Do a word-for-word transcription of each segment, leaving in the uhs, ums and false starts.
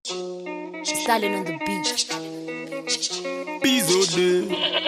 Stalin on the beach. Bizode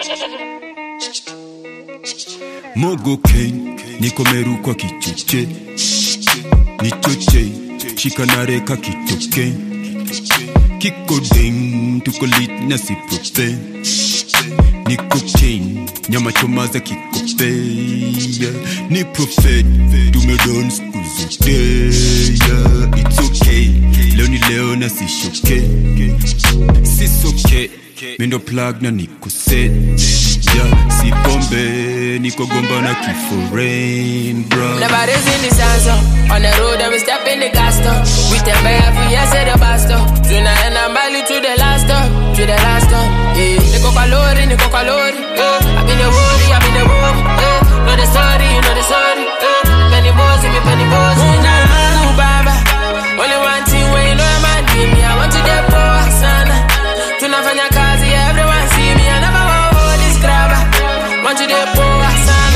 Mogo Kane Niko meru kwa kichoche Nichoche Shikanareka kitoke Kiko ding Tuko lit na siprofe Niko chain Nyama choma za kikope Ni prophet Tume don skuzute It's okay Leo ni leo na sishoke Sis okay Mindo plug na niko set Yeah, si pombe Niko gomba na kifo rain, bro. Nobody's in the sansa On the road and we step in the gas stop. We tell me every year say the basta. Tonight and I'm Bali to the last stop. To the last stop, yeah. Niko kalori, niko kalori, yeah. I've been a worry, I've been a worry, yeah. Know the story, you know the story, yeah. Penny boys, me penny boys. Ooh, baba. Only one thing when you know I'm a me. I want to get poor, sana. Tunafanya kazi, everyone see me. I never want all this grabber. Want to get poor, sana.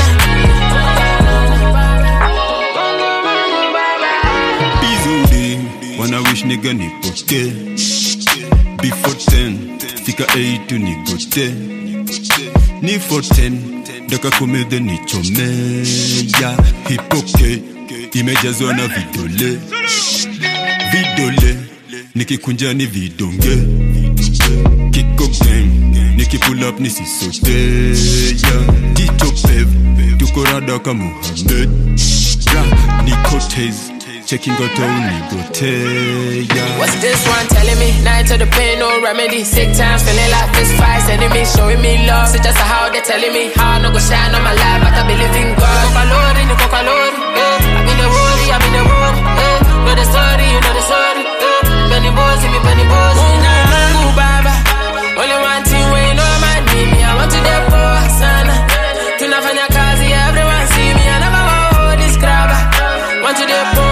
Wanna wish nigga nipoke Before ten Fika eight to nigote Ni for ten Daka komede ni chome Ya hipoke Imejazwa na vidole Vidole Nikikunja ni vidonge Kiko gang Niki pull up nisi sote Ya Tito pev Tuko rada ka Muhammad Ra Niko tez Checking out only go yeah. What's this one telling me? Night to the pain, no remedy. Sick times, feeling like this fights, enemies showing me love. So just how they telling me how I no go shine on my life. I can believe in God. Niko kalori, niko kalori, yeah. I've been a worry, I've been a worry, yeah. Know the story, you know the story, yeah. Penny boys, me penny boys. Ooh, baba. Only one thing when you know I'm a me. I want to get poor, sana. Tunafanya kazi, everyone see me. I never want all this grabber. Want to get poor.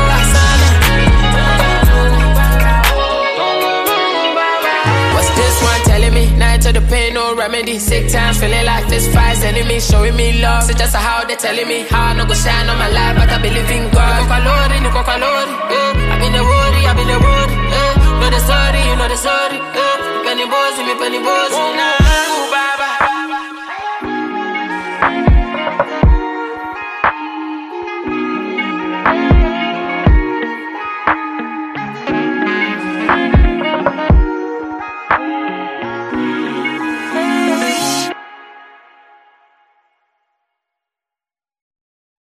Night to the pain, no remedy. Sick times, feeling like this fights, enemies showing me love. So just how they telling me how I no go shine on my life, but I believe in God. Niko kalori, niko kalori, yeah. I've been a worry, I've been a worry, yeah. Know the story, you know the story.